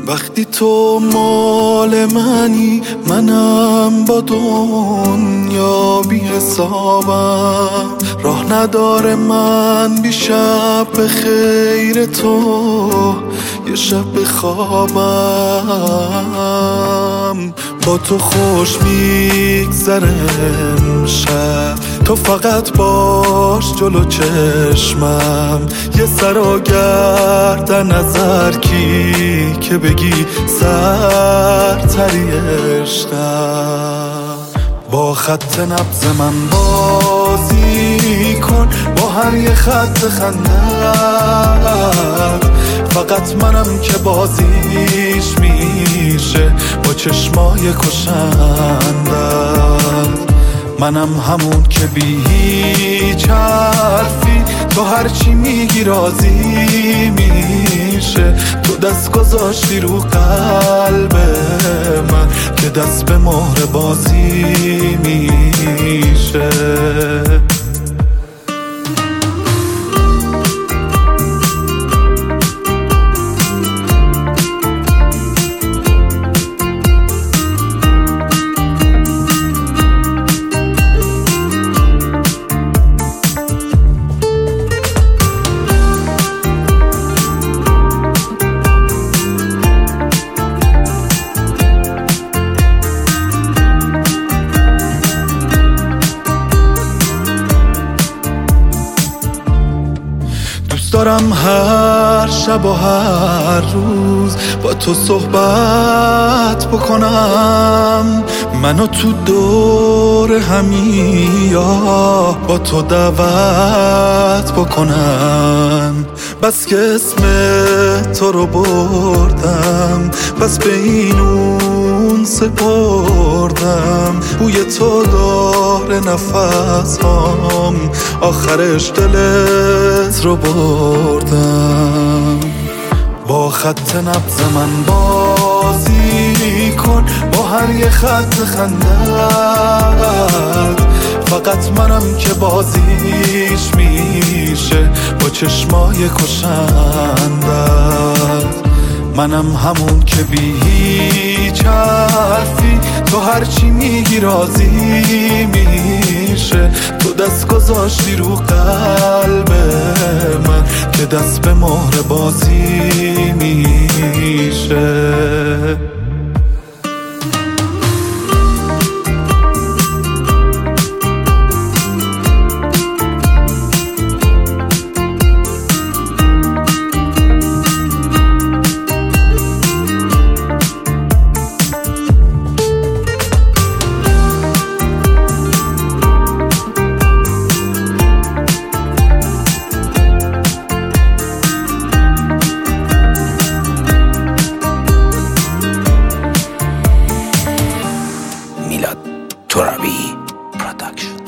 وقتی تو مال منی منم با دنیا بی حسابم، راه نداره من بی شب به خیر تو یه شب بخوابم. با تو خوش میگذره امشب، تو فقط باش جلو چشمم، یه سر و گردن نظر کی که بگی سرتری عشقم. با خط نبض من بازی کن، با هر یه خط خندت، فقط منم که بازیش میشه با چشمای کشندت. منم همون که بی هیچ حرفی تو هرچی میگی راضی میشه. تو دست گذاشتی رو قلب من که دست به مهر بازی میشه. دارم هر شب و هر روز با تو صحبت بکنم، منو تو دور همی یا با تو دعوت بکنم. بس که اسم تو رو بردم، بس به این اون سپردم، بوی تو داره نفس هام، آخرش دلت رو بردم. با خط نبض من بازی کن، با هر یه خط خندت، فقط منم که بازیش میشه با چشمای کشندت. منم همون که بی هیچ حرفی تو هرچی میگی راضی میشه. تو دست گذاشتی رو قلب من که دست به مهر بازی میشه. میلاد ترابی پروداکشن.